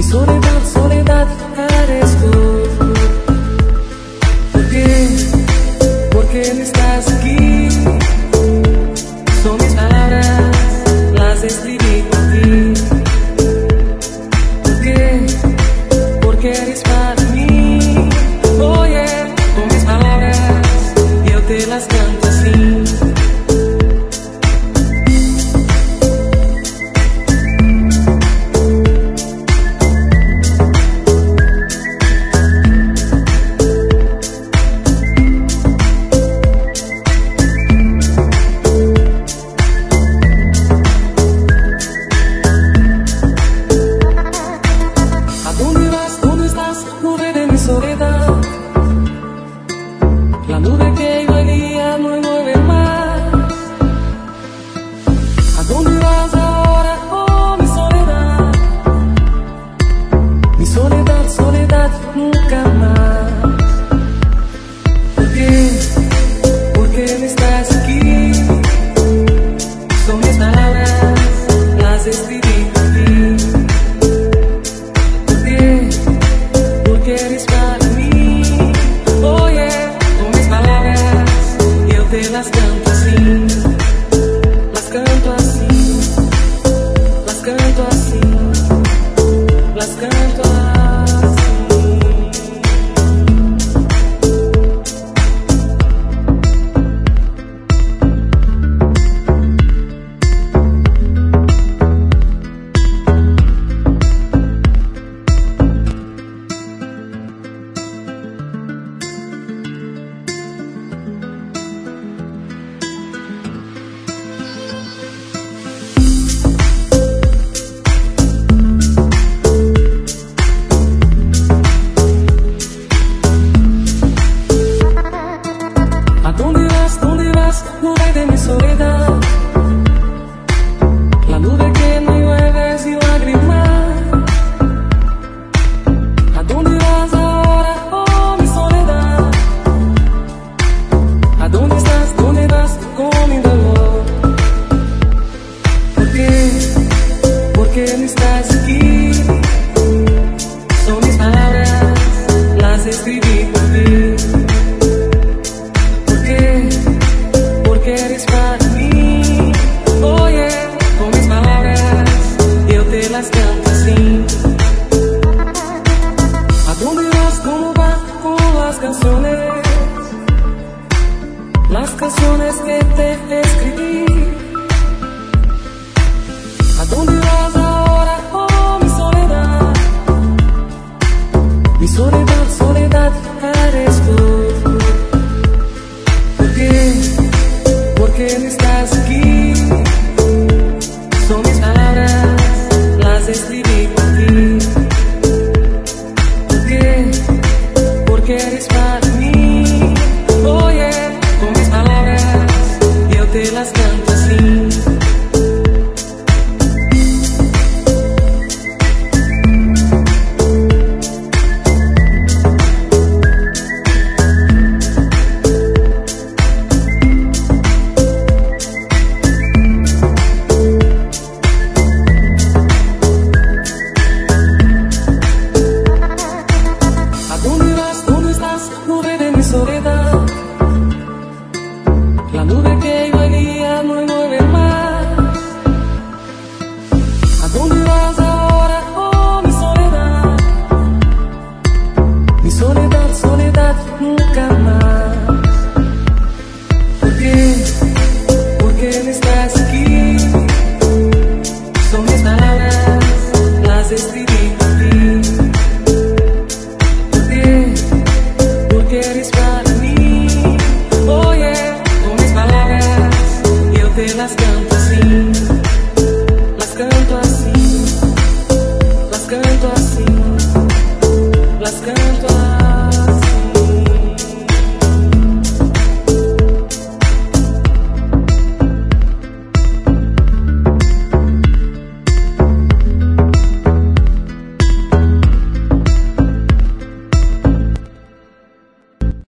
soledad, soledad, eres tú. ¿Por qué? ¿Por qué no estás aquí? Son mis palabras, las escribí por ti. ¿Por qué? Porque eres para mí. Oye, con mis palabras yo te las canto así. Soledad, la nube que iba el día no mueve más. ¿A dónde vas ahora, oh mi soledad? Mi soledad, soledad, nunca más. ¿Por qué? ¿Por qué no estás aquí? Son mis palabras, las escribí por ti. ¿Por qué? Porque eres para mí. Oye, con mis palabras yo te las canto así. Las canto así. Las canto así. Las canto así. Nube de mi soledad, la nube que no llueve sin lágrimas. ¿A dónde vas ahora, oh mi soledad? ¿A dónde estás, dónde vas con mi dolor? ¿Por qué? ¿Por qué no estás aquí? Son mis palabras, las escribí por ti. Porque eres para mí. Oye, con mis palabras yo te las canto así. ¿A dónde vas? ¿Cómo vas con las canciones? Las canciones que te escribí.